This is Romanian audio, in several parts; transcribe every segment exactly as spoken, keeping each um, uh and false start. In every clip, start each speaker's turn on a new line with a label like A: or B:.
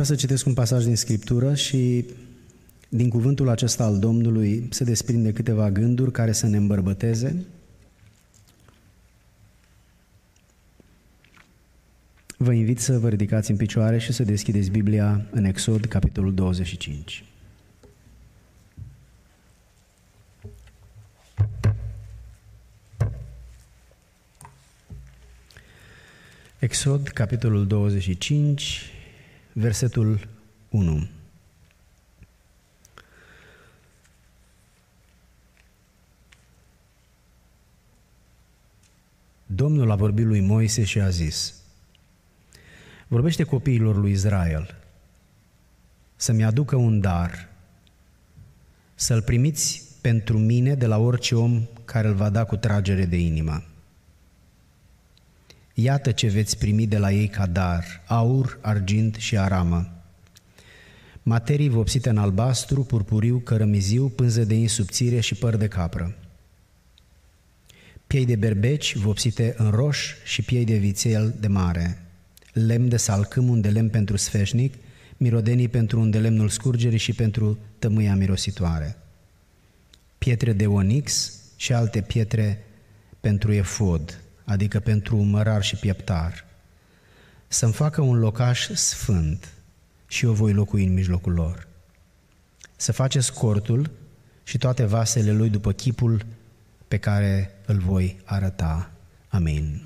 A: Vreau să citesc un pasaj din Scriptură și din cuvântul acesta al Domnului se desprinde câteva gânduri care să ne îmbărbăteze. Vă invit să vă ridicați în picioare și să deschideți Biblia în Exod, capitolul douăzeci și cinci. Exod, capitolul douăzeci și cinci, versetul unu. Domnul a vorbit lui Moise și a zis: vorbește copiilor lui Israel să-mi aducă un dar, să-l primiți pentru mine de la orice om care îl va da cu tragere de inimă. Iată ce veți primi de la ei ca dar: aur, argint și aramă, materii vopsite în albastru, purpuriu, cărămiziu, pânză de in subțire și păr de capră, piei de berbeci vopsite în roș și piei de vițel de mare, lemn de salcâm, un de lemn pentru sfeșnic, mirodenii pentru un de lemnul scurgerii și pentru tămâia mirositoare, pietre de onix și alte pietre pentru efod, adică pentru mărar și pieptar, să-mi facă un locaș sfânt și eu voi locui în mijlocul lor. Să faceți cortul și toate vasele lui după chipul pe care îl voi arăta. Amin.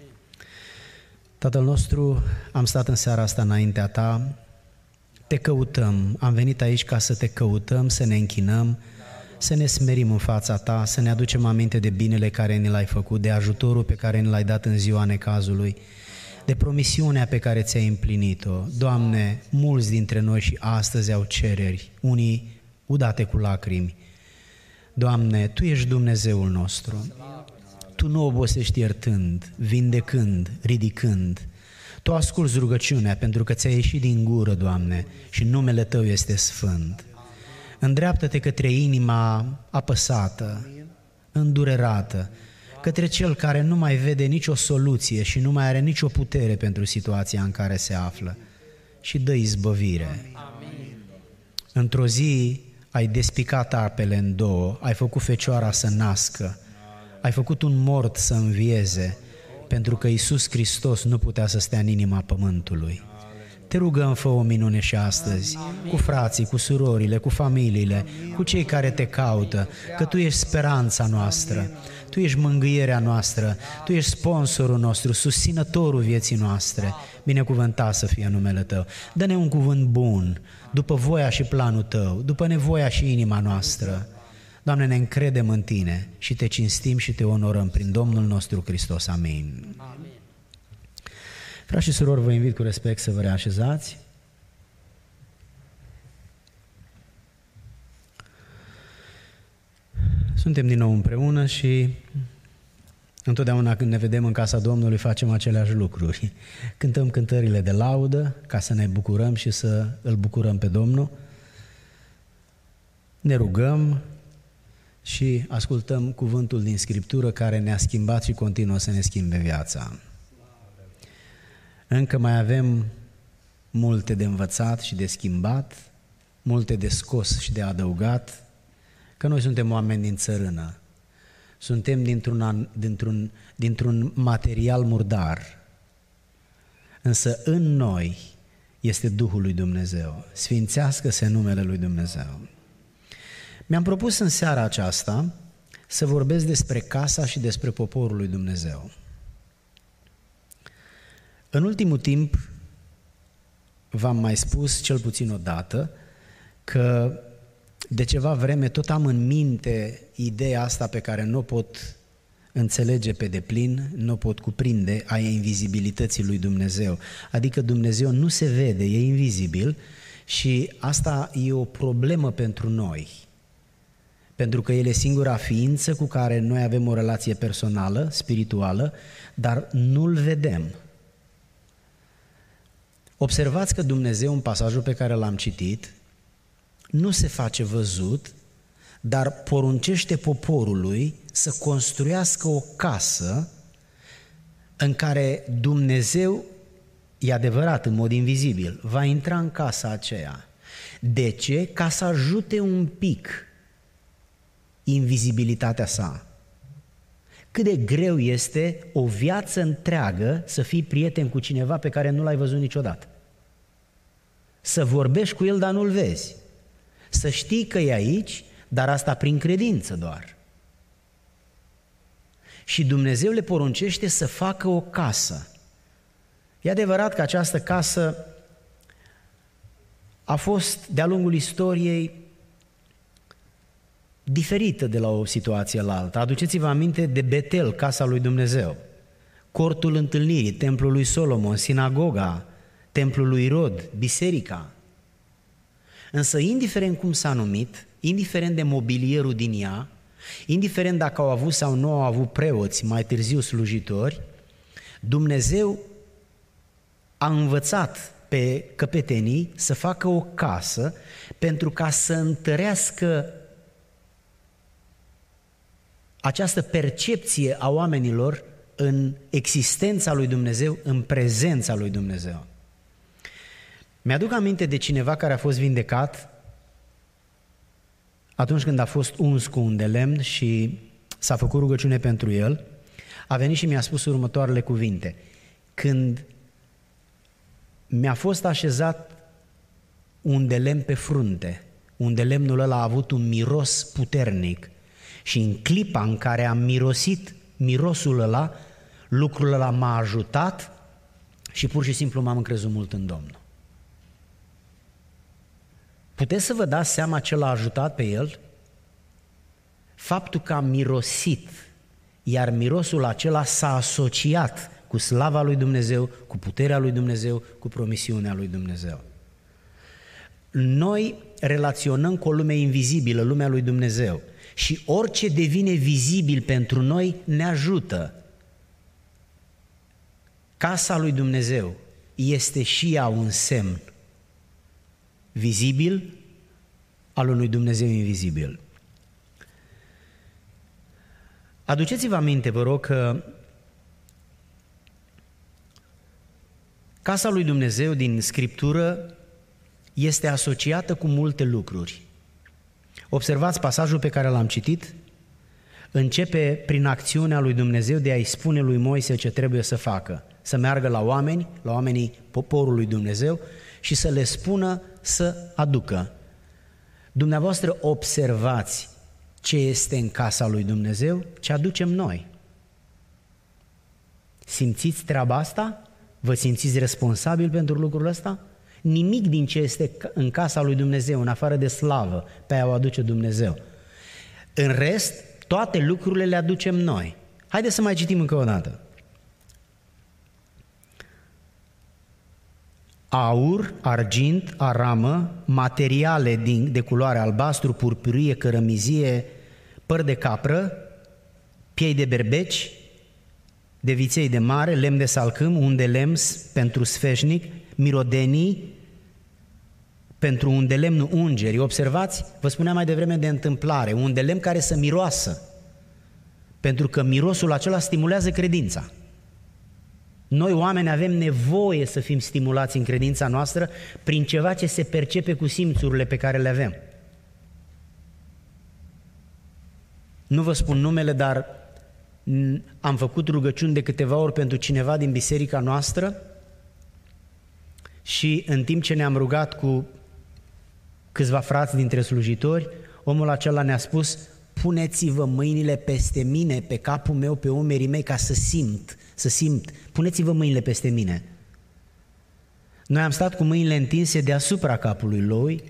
A: Tatăl nostru, am stat în seara asta înaintea Ta, Te căutăm, am venit aici ca să Te căutăm, să ne închinăm, să ne smerim în fața Ta, să ne aducem aminte de binele care ni l-ai făcut, de ajutorul pe care ni l-ai dat în ziua necazului, de promisiunea pe care ți-ai împlinit-o. Doamne, mulți dintre noi și astăzi au cereri, unii udate cu lacrimi. Doamne, Tu ești Dumnezeul nostru. Tu nu obosești iertând, vindecând, ridicând. Tu asculți rugăciunea pentru că ți-a ieșit din gură, Doamne, și numele Tău este sfânt. Îndreaptă-te către inima apăsată, îndurerată, către cel care nu mai vede nicio soluție și nu mai are nicio putere pentru situația în care se află, și dă izbăvire. Într-o zi ai despicat apele în două, ai făcut fecioara să nască, ai făcut un mort să învieze, pentru că Iisus Hristos nu putea să stea în inima pământului. Te rugăm, fă o minune și astăzi, cu frații, cu surorile, cu familiile, cu cei care Te caută, că Tu ești speranța noastră, Tu ești mângâierea noastră, Tu ești sponsorul nostru, susținătorul vieții noastre. Binecuvântat să fie numele Tău. Dă-ne un cuvânt bun, după voia și planul Tău, după nevoia și inima noastră. Doamne, ne încredem în Tine și Te cinstim și Te onorăm prin Domnul nostru Hristos. Amin. Amin. Frați și surori, vă invit cu respect să vă reașezați. Suntem din nou împreună și întotdeauna când ne vedem în casa Domnului facem aceleași lucruri. Cântăm cântările de laudă ca să ne bucurăm și să îl bucurăm pe Domnul. Ne rugăm și ascultăm cuvântul din Scriptură care ne-a schimbat și continuă să ne schimbe viața. Încă mai avem multe de învățat și de schimbat, multe de scos și de adăugat, că noi suntem oameni din țărână, suntem dintr-un, dintr-un, dintr-un material murdar, însă în noi este Duhul lui Dumnezeu. Sfințească-se numele lui Dumnezeu. Mi-am propus în seara aceasta să vorbesc despre casa și despre poporul lui Dumnezeu. În ultimul timp, v-am mai spus cel puțin o dată că de ceva vreme tot am în minte ideea asta pe care nu o pot înțelege pe deplin, nu o pot cuprinde, a invizibilității lui Dumnezeu. Adică Dumnezeu nu se vede, e invizibil și asta e o problemă pentru noi. Pentru că El e singura ființă cu care noi avem o relație personală, spirituală, dar nu-L vedem. Observați că Dumnezeu, în pasajul pe care l-am citit, nu se face văzut, dar poruncește poporului să construiască o casă în care Dumnezeu e adevărat, în mod invizibil, va intra în casa aceea. De ce? Ca să ajute un pic invizibilitatea sa. Cât de greu este o viață întreagă să fii prieten cu cineva pe care nu l-ai văzut niciodată. Să vorbești cu el, dar nu-l vezi. Să știi că e aici, dar asta prin credință doar. Și Dumnezeu le poruncește să facă o casă. E adevărat că această casă a fost de-a lungul istoriei diferită de la o situație la alta. Aduceți-vă aminte de Betel, casa lui Dumnezeu, cortul întâlnirii, templul lui Solomon, sinagoga, templul lui Irod, biserica. Însă, indiferent cum s-a numit, indiferent de mobilierul din ea, indiferent dacă au avut sau nu au avut preoți, mai târziu slujitori, Dumnezeu a învățat pe căpetenii să facă o casă pentru ca să întărească această percepție a oamenilor în existența lui Dumnezeu, în prezența lui Dumnezeu. Mi-aduc aminte de cineva care a fost vindecat atunci când a fost uns cu un de lemn și s-a făcut rugăciune pentru el. A venit și mi-a spus următoarele cuvinte: când mi-a fost așezat un de lemn pe frunte, un de lemnul ăla a avut un miros puternic și în clipa în care am mirosit mirosul ăla, lucrul ăla m-a ajutat și pur și simplu m-am încrezut mult în Domnul. Puteți să vă dați seama ce l-a ajutat pe el? Faptul că a mirosit, iar mirosul acela s-a asociat cu slava lui Dumnezeu, cu puterea lui Dumnezeu, cu promisiunea lui Dumnezeu. Noi relaționăm cu o lume invizibilă, lumea lui Dumnezeu, și orice devine vizibil pentru noi ne ajută. Casa lui Dumnezeu este și ea un semn vizibil al unui Dumnezeu invizibil. Aduceți-vă aminte, vă rog, că casa lui Dumnezeu din Scriptură este asociată cu multe lucruri. Observați pasajul pe care l-am citit, începe prin acțiunea lui Dumnezeu de a-i spune lui Moise ce trebuie să facă, să meargă la oameni, la oamenii poporului Dumnezeu și să le spună să aducă. Dumneavoastră observați ce este în casa lui Dumnezeu, ce aducem noi. Simțiți treaba asta? Vă simțiți responsabil pentru lucrul ăsta? Nimic din ce este în casa lui Dumnezeu, în afară de slavă, pe aia o aduce Dumnezeu. În rest, toate lucrurile le aducem noi. Haideți să mai citim încă o dată. Aur, argint, aramă, materiale din, de culoare albastru, purpurie, cărămizie, păr de capră, piei de berbeci, de viței de mare, lemn de salcâm, un de lemn pentru sfeșnic, mirodenii, pentru un de lemn ungeri. Observați, vă spuneam mai devreme de întâmplare, un de lemn care să miroasă, pentru că mirosul acela stimulează credința. Noi, oameni, avem nevoie să fim stimulați în credința noastră prin ceva ce se percepe cu simțurile pe care le avem. Nu vă spun numele, dar am făcut rugăciuni de câteva ori pentru cineva din biserica noastră și în timp ce ne-am rugat cu câțiva frați dintre slujitori, omul acela ne-a spus: puneți-vă mâinile peste mine, pe capul meu, pe umerii mei, ca să simt, să simt. Puneți-vă mâinile peste mine. Noi am stat cu mâinile întinse deasupra capului lui.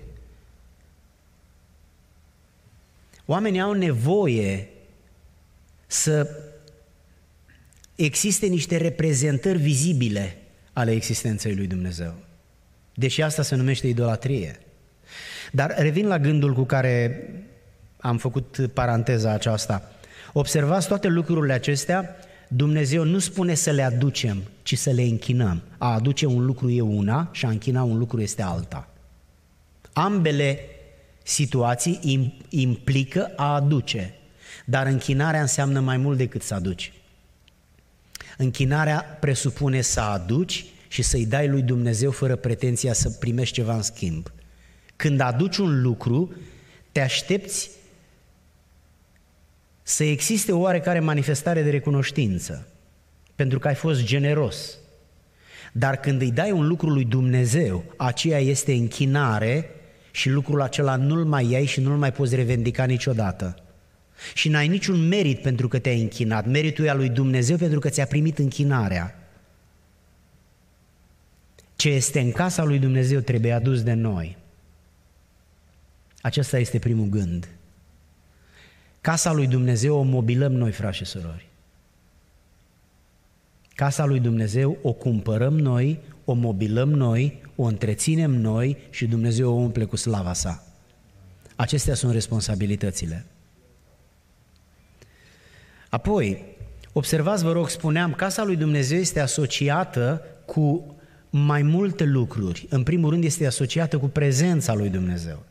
A: Oamenii au nevoie să existe niște reprezentări vizibile ale existenței lui Dumnezeu. Deși asta se numește idolatrie. Dar revin la gândul cu care am făcut paranteza aceasta. Observați toate lucrurile acestea, Dumnezeu nu spune să le aducem, ci să le închinăm. A aduce un lucru e una și a închina un lucru este alta. Ambele situații implică a aduce, dar închinarea înseamnă mai mult decât să aduci. Închinarea presupune să aduci și să-i dai lui Dumnezeu fără pretenția să primești ceva în schimb. Când aduci un lucru, te aștepți să existe o oarecare manifestare de recunoștință, pentru că ai fost generos. Dar când îi dai un lucru lui Dumnezeu, aceea este închinare și lucrul acela nu-l mai iei și nu-l mai poți revendica niciodată. Și n-ai niciun merit pentru că te-ai închinat. Meritul e al lui Dumnezeu pentru că ți-a primit închinarea. Ce este în casa lui Dumnezeu trebuie adus de noi. Acesta este primul gând. Casa lui Dumnezeu o mobilăm noi, frați și surori. Casa lui Dumnezeu o cumpărăm noi, o mobilăm noi, o întreținem noi și Dumnezeu o umple cu slava sa. Acestea sunt responsabilitățile. Apoi, observați, vă rog, spuneam, casa lui Dumnezeu este asociată cu mai multe lucruri. În primul rând este asociată cu prezența lui Dumnezeu.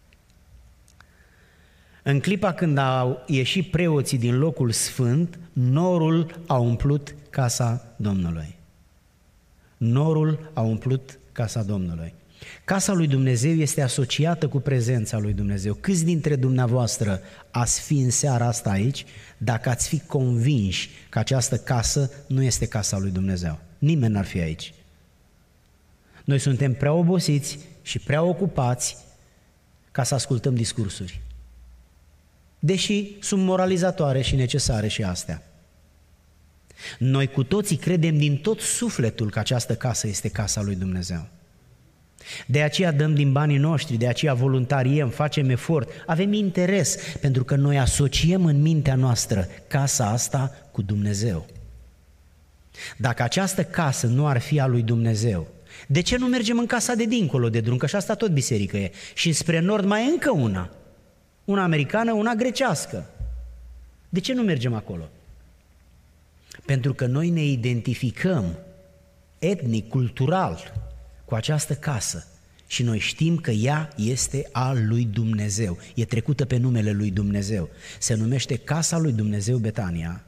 A: În clipa când au ieșit preoții din locul sfânt, norul a umplut casa Domnului. Norul a umplut casa Domnului. Casa lui Dumnezeu este asociată cu prezența lui Dumnezeu. Câți dintre dumneavoastră ați fi în seara asta aici dacă ați fi convinși că această casă nu este casa lui Dumnezeu? Nimeni n-ar fi aici. Noi suntem prea obosiți și prea ocupați ca să ascultăm discursuri. Deși sunt moralizatoare și necesare și astea. Noi cu toții credem din tot sufletul că această casă este casa lui Dumnezeu. De aceea dăm din banii noștri, de aceea voluntariem, facem efort, avem interes, pentru că noi asociem în mintea noastră casa asta cu Dumnezeu. Dacă această casă nu ar fi a lui Dumnezeu, de ce nu mergem în casa de dincolo de drum, că și asta tot biserică e, și spre nord mai e încă una, una americană, una grecească. De ce nu mergem acolo? Pentru că noi ne identificăm etnic, cultural cu această casă și noi știm că ea este a lui Dumnezeu, e trecută pe numele lui Dumnezeu, se numește Casa lui Dumnezeu Betania.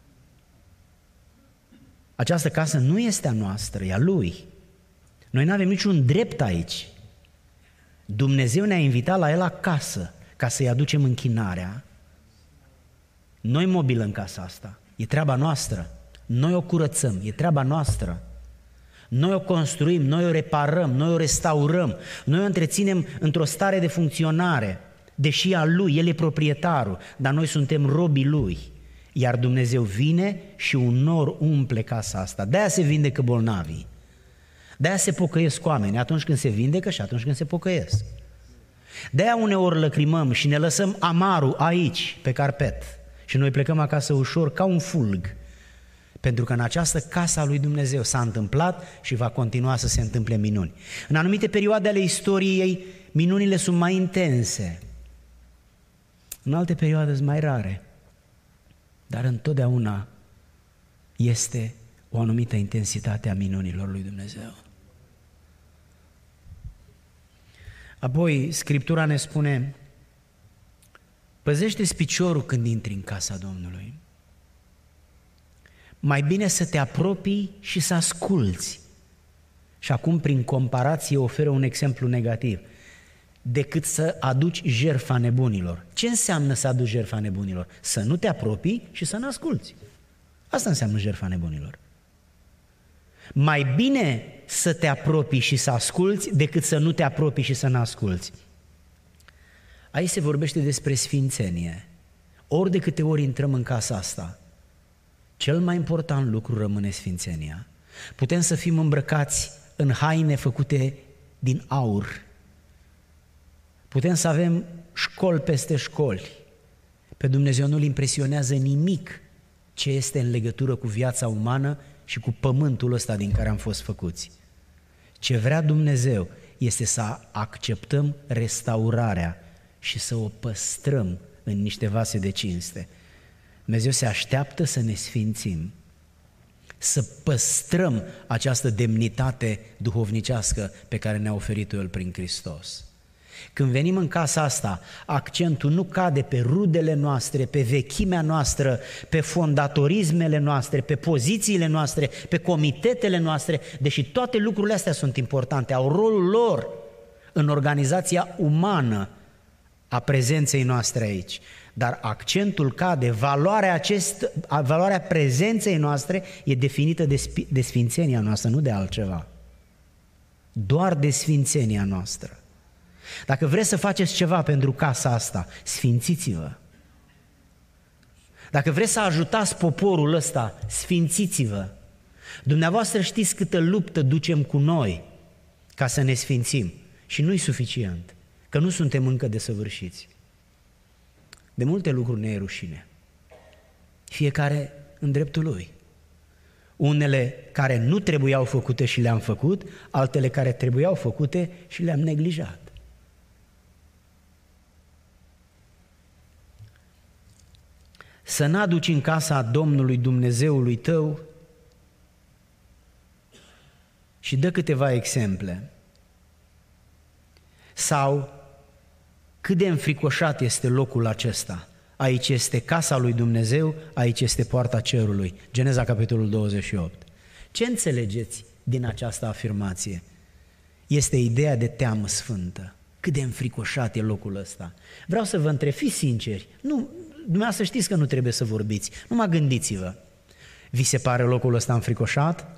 A: Această casă nu este a noastră, e a lui. Noi nu avem niciun drept aici. Dumnezeu ne-a invitat la el acasă ca să-i aducem închinarea. Noi mobilăm casa asta, e treaba noastră. Noi o curățăm, e treaba noastră. Noi o construim, noi o reparăm, noi o restaurăm, noi o întreținem într-o stare de funcționare, deși a lui, el e proprietarul, dar noi suntem robii lui. Iar Dumnezeu vine și un nor umple casa asta. De-aia se vindecă bolnavii. De-aia se pocăiesc oameni atunci când se vindecă și atunci când se pocăiesc. De-aia uneori lăcrimăm și ne lăsăm amarul aici, pe carpet, și noi plecăm acasă ușor ca un fulg, pentru că în această casă a lui Dumnezeu s-a întâmplat și va continua să se întâmple minuni. În anumite perioade ale istoriei, minunile sunt mai intense. În alte perioade sunt mai rare. Dar întotdeauna este o anumită intensitate a minunilor lui Dumnezeu. Apoi, Scriptura ne spune: păzește-ți piciorul când intri în casa Domnului. Mai bine să te apropii și să asculți. Și acum, prin comparație, oferă un exemplu negativ. Decât să aduci jertfa nebunilor. Ce înseamnă să aduci jertfa nebunilor? Să nu te apropii și să nu asculți. Asta înseamnă jertfa nebunilor. Mai bine să te apropii și să asculți decât să nu te apropii și să nu asculți. Aici se vorbește despre sfințenie. Ori de câte ori intrăm în casa asta, cel mai important lucru rămâne sfințenia. Putem să fim îmbrăcați în haine făcute din aur. Putem să avem școli peste școli. Pe Dumnezeu nu-L impresionează nimic ce este în legătură cu viața umană și cu pământul ăsta din care am fost făcuți. Ce vrea Dumnezeu este să acceptăm restaurarea și să o păstrăm în niște vase de cinste. Dumnezeu se așteaptă să ne sfințim, să păstrăm această demnitate duhovnicească pe care ne-a oferit-o El prin Hristos. Când venim în casa asta, accentul nu cade pe rudele noastre, pe vechimea noastră, pe fondatorismele noastre, pe pozițiile noastre, pe comitetele noastre, deși toate lucrurile astea sunt importante, au rolul lor în organizația umană a prezenței noastre aici. Dar accentul cade, valoarea, acest, valoarea prezenței noastre e definită de, de sfințenia noastră, nu de altceva. Doar de sfințenia noastră. Dacă vreți să faceți ceva pentru casa asta, sfințiți-vă. Dacă vreți să ajutați poporul ăsta, sfințiți-vă. Dumneavoastră știți câtă luptă ducem cu noi ca să ne sfințim. Și nu-i suficient, că nu suntem încă desăvârșiți. De multe lucruri ne e rușine. Fiecare în dreptul lui. Unele care nu trebuiau făcute și le-am făcut, altele care trebuiau făcute și le-am neglijat. Să n-aduci în casa Domnului Dumnezeului tău și dă câteva exemple. Sau cât de înfricoșat este locul acesta. Aici este casa lui Dumnezeu, aici este poarta cerului. Geneza, capitolul douăzeci și opt. Ce înțelegeți din această afirmație? Este ideea de teamă sfântă. Cât de înfricoșat e locul ăsta. Vreau să vă întreb, fiți sinceri, nu, dumneavoastră știți că nu trebuie să vorbiți, numai gândiți-vă. Vi se pare locul ăsta înfricoșat?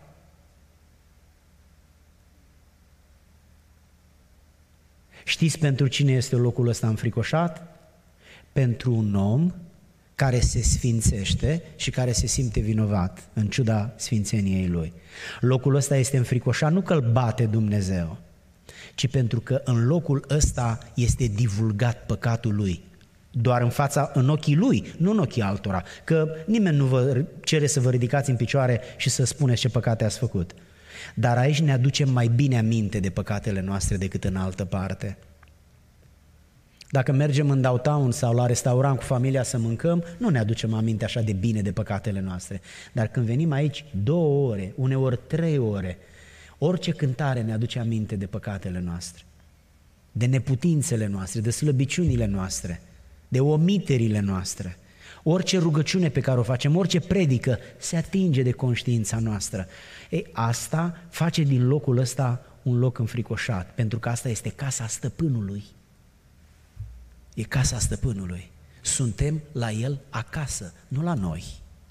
A: Știți pentru cine este locul ăsta înfricoșat? Pentru un om care se sfințește și care se simte vinovat, în ciuda sfințeniei lui. Locul ăsta este înfricoșat nu că îl bate Dumnezeu, ci pentru că în locul ăsta este divulgat păcatul lui. Doar în fața, în ochii lui, nu în ochii altora, că nimeni nu vă cere să vă ridicați în picioare și să spuneți ce păcate ați făcut. Dar aici ne aducem mai bine aminte de păcatele noastre decât în altă parte. Dacă mergem în downtown sau la restaurant cu familia să mâncăm, nu ne aducem aminte așa de bine de păcatele noastre. Dar când venim aici două ore, uneori trei ore, orice cântare ne aduce aminte de păcatele noastre, de neputințele noastre, de slăbiciunile noastre, de omiterile noastre. Orice rugăciune pe care o facem, orice predică, se atinge de conștiința noastră. Ei, asta face din locul ăsta un loc înfricoșat, pentru că asta este casa stăpânului. E casa stăpânului. Suntem la el acasă, nu la noi.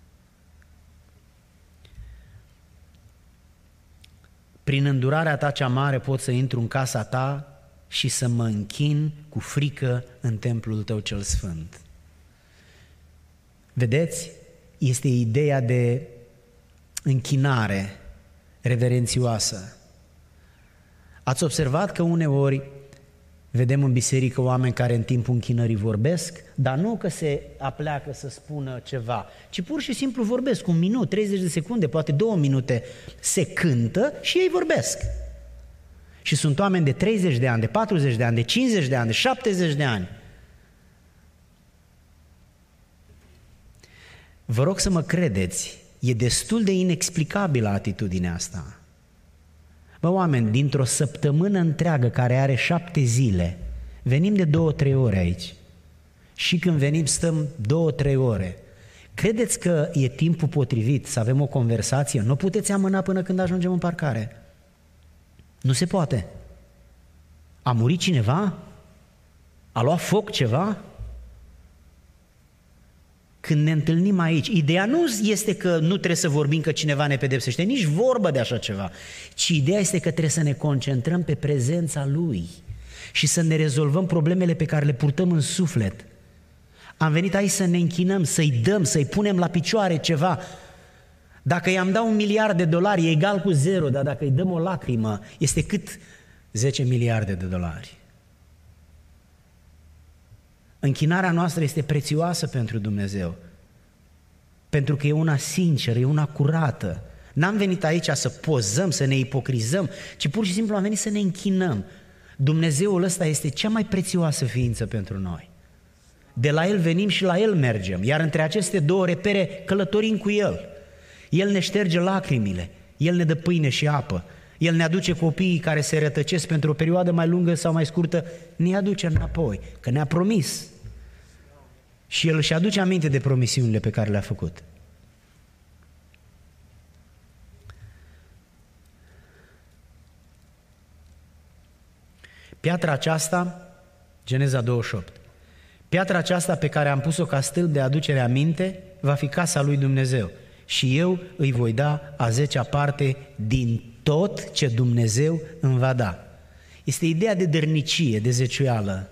A: Prin îndurarea ta cea mare pot să intru în casa ta și să mă închin cu frică în templul tău cel sfânt. Vedeți? Este ideea de închinare reverențioasă. Ați observat că uneori vedem în biserică oameni care în timpul închinării vorbesc, dar nu că se apleacă să spună ceva, ci pur și simplu vorbesc un minut, treizeci de secunde, poate două minute, se cântă și ei vorbesc. Și sunt oameni de treizeci de ani, de patruzeci de ani, de cincizeci de ani, de șaptezeci de ani. Vă rog să mă credeți, e destul de inexplicabilă atitudinea asta. Bă, oameni, dintr-o săptămână întreagă care are șapte zile, venim de două, trei ore aici. Și când venim stăm două, trei ore. Credeți că e timpul potrivit să avem o conversație? Nu puteți amâna până când ajungem în parcare. Nu se poate. A murit cineva? A luat foc ceva? Când ne întâlnim aici, ideea nu este că nu trebuie să vorbim că cineva ne pedepsește, nici vorbă de așa ceva, ci ideea este că trebuie să ne concentrăm pe prezența Lui și să ne rezolvăm problemele pe care le purtăm în suflet. Am venit aici să ne închinăm, să-i dăm, să-i punem la picioare ceva. Dacă i-am dat un miliard de dolari, e egal cu zero, dar dacă îi dăm o lacrimă, este cât zece miliarde de dolari. Închinarea noastră este prețioasă pentru Dumnezeu, pentru că e una sinceră, e una curată. N-am venit aici să pozăm, să ne ipocrizăm, ci pur și simplu am venit să ne închinăm. Dumnezeul ăsta este cea mai prețioasă ființă pentru noi. De la El venim și la El mergem, iar între aceste două repere călătorim cu El. El ne șterge lacrimile, El ne dă pâine și apă, El ne aduce copiii care se rătăcesc pentru o perioadă mai lungă sau mai scurtă, ne aduce înapoi, că ne-a promis. Și El își aduce aminte de promisiunile pe care le-a făcut. Piatra aceasta, Geneza douăzeci și opt, piatra aceasta pe care am pus-o ca stâlp de aducere aminte va fi casa lui Dumnezeu și eu îi voi da a zecea parte din tot ce Dumnezeu îmi va da. Este ideea de dărnicie, de zeciuială.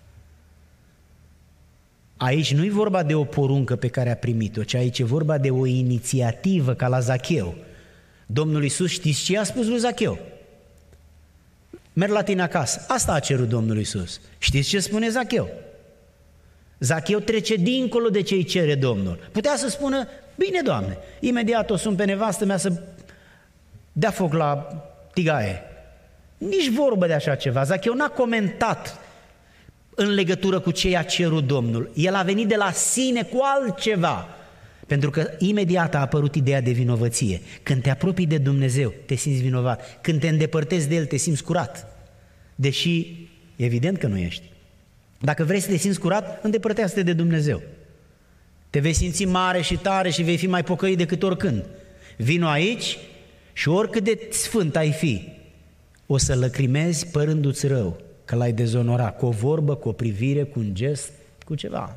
A: Aici nu e vorba de o poruncă pe care a primit-o, ci aici e vorba de o inițiativă ca la Zacheu. Domnul Iisus, știți ce a spus lui Zacheu? Merg la tine acasă. Asta a cerut Domnul Iisus. Știți ce spune Zacheu? Zacheu trece dincolo de ce îi cere Domnul. Putea să spună, bine, Doamne, imediat o sun pe nevastă mea să dea foc la tigaie. Nici vorbă de așa ceva. Zacheu n-a comentat în legătură cu ce i-a cerut Domnul. El a venit de la sine cu altceva. Pentru că imediat a apărut ideea de vinovăție. Când te apropii de Dumnezeu, te simți vinovat. Când te îndepărtezi de El, te simți curat. Deși, evident că nu ești. Dacă vrei să te simți curat, îndepărtează-te de Dumnezeu. Te vei simți mare și tare și vei fi mai pocăit decât oricând. Vino aici și oricât de sfânt ai fi, o să lăcrimezi părându-ți rău, că l-ai dezonorat, cu o vorbă, cu o privire, cu un gest, cu ceva.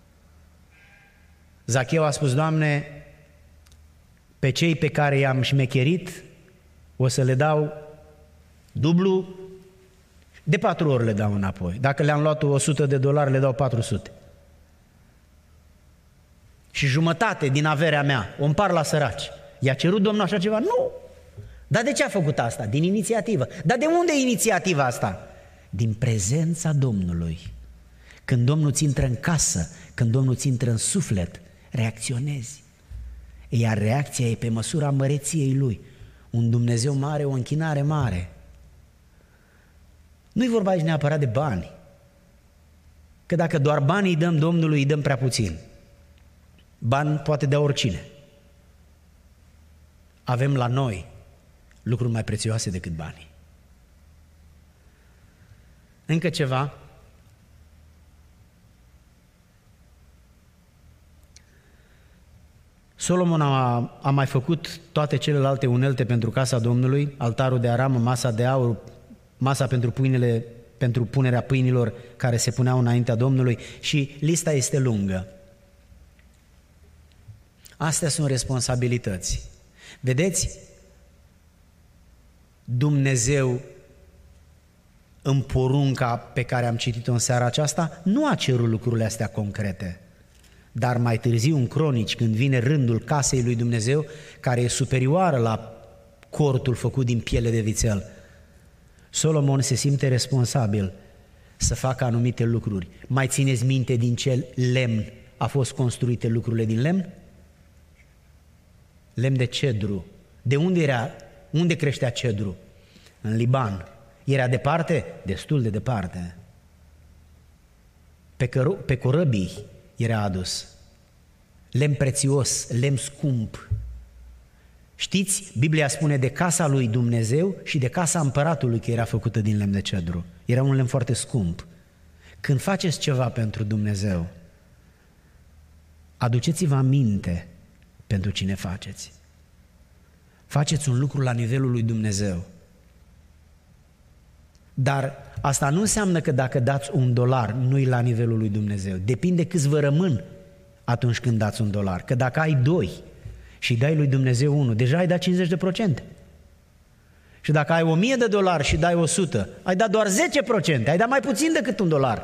A: Zacheu a spus, Doamne, pe cei pe care i-am șmecherit o să le dau dublu, de patru ori le dau înapoi. Dacă le-am luat o sută de dolari, le dau patru sute. Și jumătate din averea mea o împar la săraci. I-a cerut Domnul așa ceva? Nu! Dar de ce a făcut asta? Din inițiativă. Dar de unde e inițiativa asta? Din prezența Domnului. Când Domnul ți intră în casă, când Domnul ți intră în suflet, reacționezi. Iar reacția e pe măsura măreției Lui. Un Dumnezeu mare, o închinare mare. Nu-i vorba aici neapărat de bani. Că dacă doar banii îi dăm Domnului, îi dăm prea puțin. Bani poate dea oricine. Avem la noi lucruri mai prețioase decât banii. Încă ceva. Solomon a, a mai făcut toate celelalte unelte pentru casa Domnului, altarul de aramă, masa de aur, masa pentru pâinile, pentru punerea pâinilor care se puneau înaintea Domnului și lista este lungă. Astea sunt responsabilități. Vedeți? Dumnezeu în porunca pe care am citit-o în seara aceasta nu a cerut lucrurile astea concrete. Dar mai târziu în Cronici, când vine rândul casei lui Dumnezeu, care e superioară la cortul făcut din piele de vițel, Solomon se simte responsabil să facă anumite lucruri. Mai țineți minte din ce lemn a fost construite lucrurile din lemn? Lemn de cedru. De unde era? Unde creștea cedru? În Liban. Era departe? Destul de departe. Pe, căr- pe corăbii era adus. Lemn prețios, lemn scump. Știți, Biblia spune de casa lui Dumnezeu și de casa împăratului că era făcută din lemn de cedru. Era un lemn foarte scump. Când faceți ceva pentru Dumnezeu, aduceți-vă aminte pentru cine faceți. Faceți un lucru la nivelul lui Dumnezeu. Dar asta nu înseamnă că dacă dați un dolar, nu-i la nivelul lui Dumnezeu. Depinde câți vă rămân atunci când dați un dolar. Că dacă ai doi și dai lui Dumnezeu unul, deja ai dat cincizeci de procente. Și dacă ai o mie de dolari și dai o sută, ai dat doar zece procente, ai dat mai puțin decât un dolar.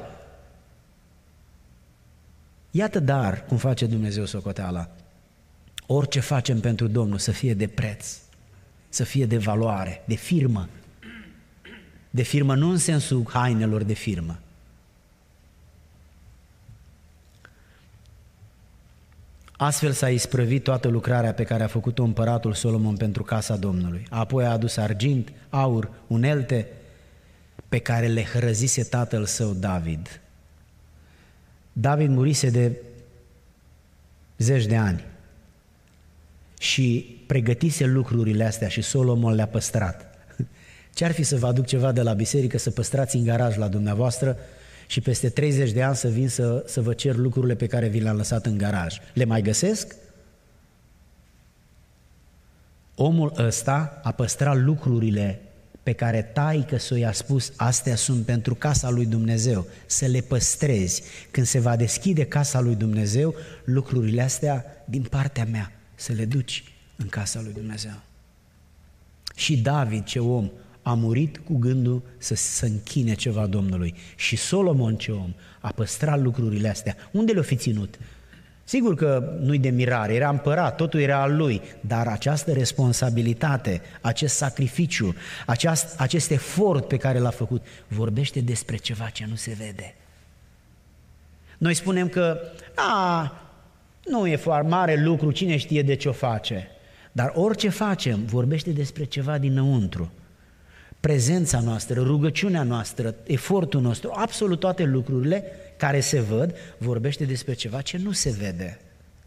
A: Iată dar cum face Dumnezeu socoteala. Orice facem pentru Domnul să fie de preț, să fie de valoare, de firmă. De firmă nu în sensul hainelor de firmă. Astfel s-a isprăvit toată lucrarea pe care a făcut-o împăratul Solomon pentru casa Domnului. Apoi a adus argint, aur, unelte pe care le hrăzise tatăl său David. David murise de zeci de ani și pregătise lucrurile astea și Solomon le-a păstrat. Ce-ar fi să vă aduc ceva de la biserică să păstrați în garaj la dumneavoastră și peste treizeci de ani să vin să, să vă cer lucrurile pe care vi le-am lăsat în garaj? Le mai găsesc? Omul ăsta a păstrat lucrurile pe care taică-s-o i-a spus, astea sunt pentru casa lui Dumnezeu, să le păstrezi. Când se va deschide casa lui Dumnezeu, lucrurile astea din partea mea, să le duci în casa lui Dumnezeu. Și David, ce om, a murit cu gândul să se închine ceva Domnului. Și Solomon, ce om, a păstrat lucrurile astea. Unde le-o fi ținut? Sigur că nu-i de mirare, era împărat, totul era al lui, dar această responsabilitate, acest sacrificiu, aceast, acest efort pe care l-a făcut, vorbește despre ceva ce nu se vede. Noi spunem că, a, nu e foarte mare lucru, cine știe de ce o face, dar orice facem vorbește despre ceva dinăuntru. Prezența noastră, rugăciunea noastră, efortul nostru, absolut toate lucrurile care se văd, vorbește despre ceva ce nu se vede.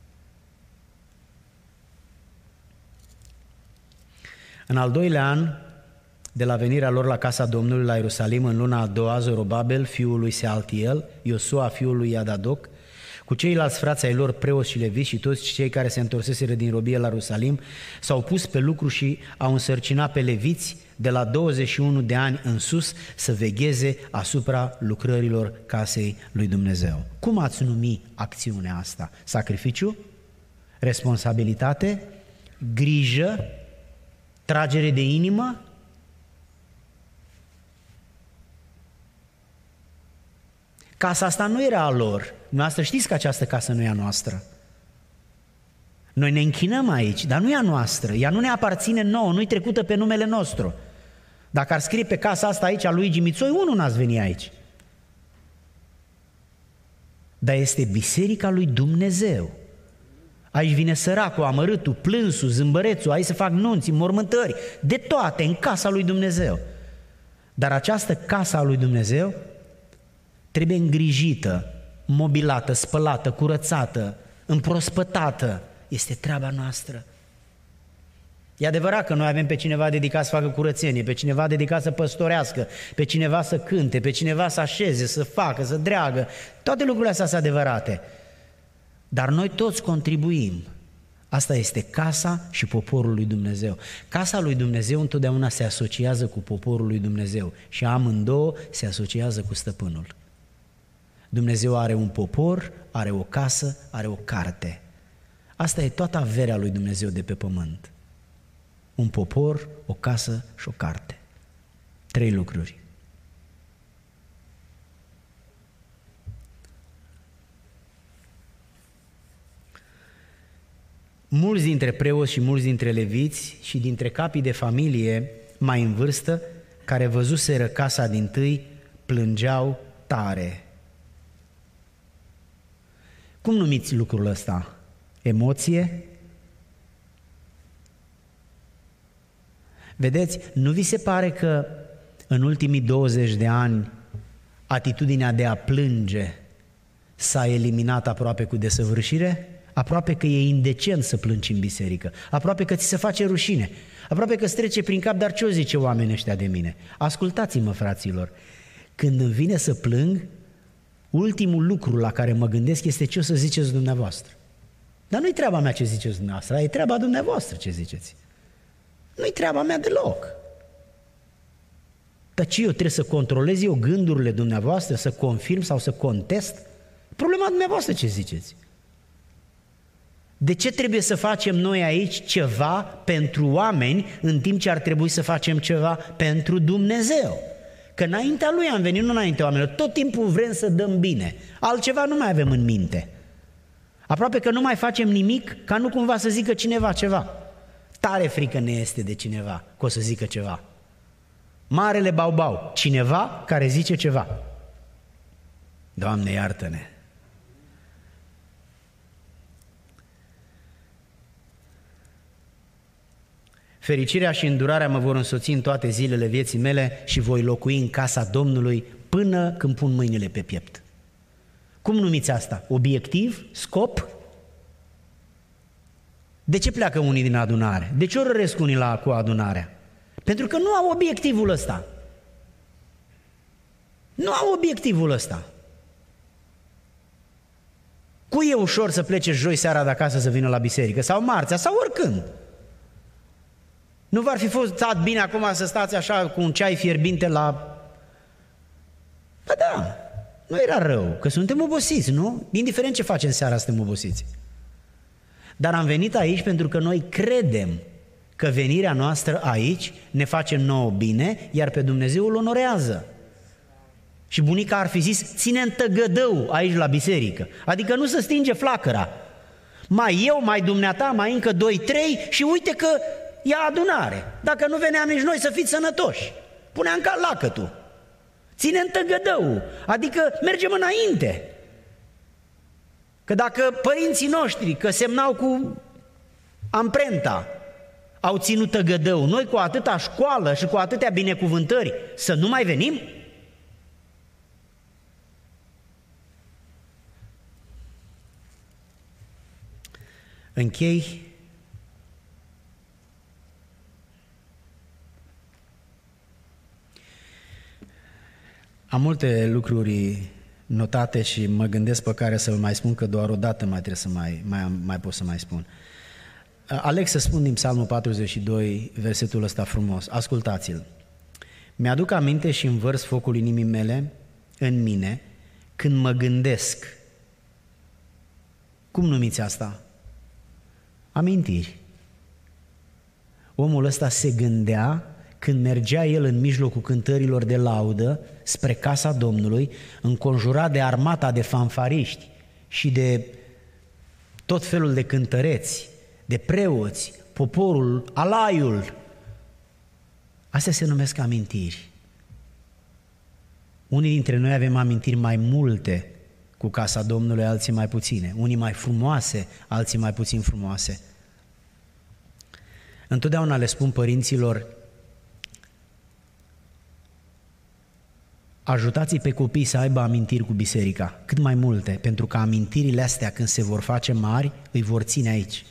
A: În al doilea an de la venirea lor la casa Domnului la Ierusalim, în luna a doua, Zorobabel, fiul lui Sealtiel, Iosua, fiul lui Iadadoc, cu ceilalți frați ai lor, preoți și leviți și toți cei care se întorseseră din robie la Ierusalim, s-au pus pe lucru și au însărcinat pe leviți de la douăzeci și unu de ani în sus să vegheze asupra lucrărilor casei lui Dumnezeu. Cum ați numi acțiunea asta? Sacrificiu? Responsabilitate? Grijă? Tragere de inimă? Casa asta nu era a lor. Noastră știți că această casă nu e a noastră. Noi ne închinăm aici, dar nu e a noastră. Ea nu ne aparține nouă, nu-i trecută pe numele nostru. Dacă ar scrie pe casa asta aici a lui Luigi Mițoi, unul n-ați veni aici. Dar este biserica lui Dumnezeu. Aici vine săracul, amărâtul, plânsul, zâmbărețul, aici se fac nunți, mormântări, de toate, în casa lui Dumnezeu. Dar această casa a lui Dumnezeu trebuie îngrijită, mobilată, spălată, curățată, împrospătată. Este treaba noastră. E adevărat că noi avem pe cineva dedicat să facă curățenie, pe cineva dedicat să păstorească, pe cineva să cânte, pe cineva să așeze, să facă, să dreagă. Toate lucrurile astea sunt adevărate. Dar noi toți contribuim. Asta este casa și poporul lui Dumnezeu. Casa lui Dumnezeu întotdeauna se asociază cu poporul lui Dumnezeu și amândouă se asociază cu stăpânul. Dumnezeu are un popor, are o casă, are o carte. Asta e toată averea lui Dumnezeu de pe pământ. Un popor, o casă și o carte. Trei lucruri. Mulți dintre preoți și mulți dintre leviți și dintre capii de familie mai în vârstă, care văzuseră casa dintâi, plângeau tare. Cum numiți lucrul ăsta? Emoție? Vedeți, nu vi se pare că în ultimii douăzeci de ani atitudinea de a plânge s-a eliminat aproape cu desăvârșire? Aproape că e indecent să plângi în biserică, aproape că ți se face rușine, aproape că îți trece prin cap, dar ce o zice oamenii ăștia de mine? Ascultați-mă, fraților, când îmi vine să plâng, ultimul lucru la care mă gândesc este ce o să ziceți dumneavoastră. Dar nu-i treaba mea ce ziceți dumneavoastră, e treaba dumneavoastră ce ziceți. Nu-i treaba mea deloc. Dar ce, eu trebuie să controlez eu gândurile dumneavoastră, să confirm sau să contest? Problema dumneavoastră ce ziceți. De ce trebuie să facem noi aici ceva pentru oameni în timp ce ar trebui să facem ceva pentru Dumnezeu? Că înaintea Lui am venit, nu înaintea oamenilor, tot timpul vrem să dăm bine. Altceva nu mai avem în minte. Aproape că nu mai facem nimic ca nu cumva să zică cineva ceva. Tare frică ne este de cineva că o să zică ceva. Marele bau-bau, cineva care zice ceva. Doamne, iartă-ne! Fericirea și îndurarea mă vor însoți în toate zilele vieții mele și voi locui în casa Domnului până când pun mâinile pe piept. Cum numiți asta? Obiectiv? Scop? De ce pleacă unii din adunare? De ce o răresc unii la cu adunarea? Pentru că nu au obiectivul ăsta. Nu au obiectivul ăsta. Cui e ușor să plece joi seara de acasă să vină la biserică? Sau marțea? Sau oricând? Nu v-ar fi fost stat bine acum să stați așa cu un ceai fierbinte la... Ba da, nu era rău, că suntem obosiți, nu? Indiferent ce facem seara, suntem obosiți. Dar am venit aici pentru că noi credem că venirea noastră aici ne face nouă bine, iar pe Dumnezeu îl onorează. Și bunica ar fi zis, ține în tăgădău aici la biserică, adică nu se stinge flacăra. Mai eu, mai dumneata, mai încă doi, trei și uite că e adunare. Dacă nu veneam nici noi să fiți sănătoși, puneam ca lacătul. Ține în tăgădău, adică mergem înainte. Că dacă părinții noștri, că semnau cu amprenta, au ținut tăgădău, noi cu atâta școală și cu atâtea binecuvântări, să nu mai venim? Închei am multe lucruri notate și mă gândesc pe care să-l mai spun, că doar o dată mai trebuie să mai, mai, mai pot să mai spun. Aleg să spun din Psalmul patruzeci și doi versetul ăsta frumos, ascultați-l. Mi-aduc aminte și învărs focul inimii mele în mine când mă gândesc. Cum numiți asta? Amintiri. Omul ăsta se gândea când mergea el în mijlocul cântărilor de laudă spre casa Domnului, înconjurat de armata de fanfariști și de tot felul de cântăreți, de preoți, poporul, alaiul. Astea se numesc amintiri. Unii dintre noi avem amintiri mai multe cu casa Domnului, alții mai puține. Unii mai frumoase, alții mai puțin frumoase. Întotdeauna le spun părinților, ajutați-i pe copii să aibă amintiri cu biserica, cât mai multe, pentru că amintirile astea, când se vor face mari, îi vor ține aici.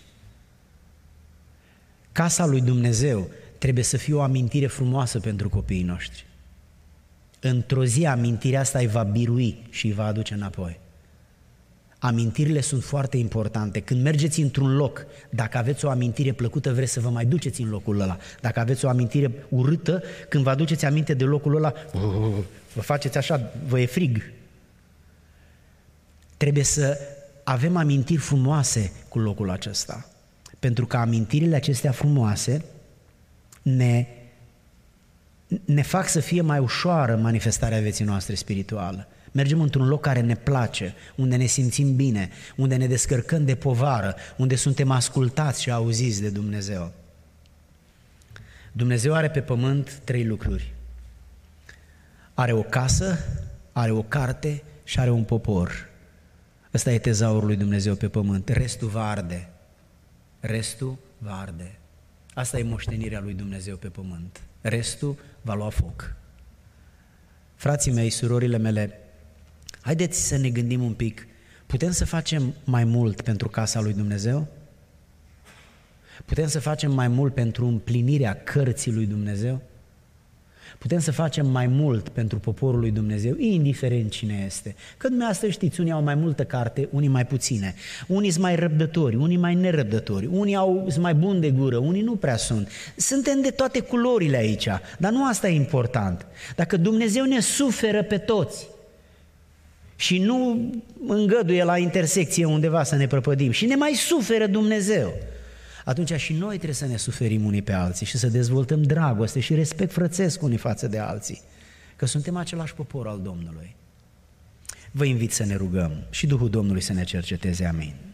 A: Casa lui Dumnezeu trebuie să fie o amintire frumoasă pentru copiii noștri. Într-o zi amintirea asta îi va birui și îi va aduce înapoi. Amintirile sunt foarte importante. Când mergeți într-un loc, dacă aveți o amintire plăcută, vreți să vă mai duceți în locul ăla. Dacă aveți o amintire urâtă, când vă aduceți aminte de locul ăla, vă faceți așa, vă e frig. Trebuie să avem amintiri frumoase cu locul acesta. Pentru că amintirile acestea frumoase ne, ne fac să fie mai ușoară manifestarea vieții noastre spirituală. Mergem într-un loc care ne place, unde ne simțim bine, unde ne descărcăm de povară, unde suntem ascultați și auziți de Dumnezeu. Dumnezeu are pe pământ trei lucruri. Are o casă, are o carte și are un popor. Ăsta e tezaurul lui Dumnezeu pe pământ. Restul va arde. Restul va arde. Asta e moștenirea lui Dumnezeu pe pământ. Restul va lua foc. Frații mei, surorile mele, haideți să ne gândim un pic. Putem să facem mai mult pentru casa lui Dumnezeu? Putem să facem mai mult pentru împlinirea cărții lui Dumnezeu? Putem să facem mai mult pentru poporul lui Dumnezeu, indiferent cine este. Că dumneavoastră știți, unii au mai multă carte, unii mai puține. Unii sunt mai răbdători, unii mai nerăbdători. Unii au, sunt mai buni de gură, unii nu prea sunt. Suntem de toate culorile aici, dar nu asta e important. Dacă Dumnezeu ne suferă pe toți și nu îngăduie la intersecție undeva să ne prăpădim și ne mai suferă Dumnezeu, atunci și noi trebuie să ne suferim unii pe alții și să dezvoltăm dragoste și respect frățesc unii față de alții, că suntem același popor al Domnului. Vă invit să ne rugăm și Duhul Domnului să ne cerceteze. Amin.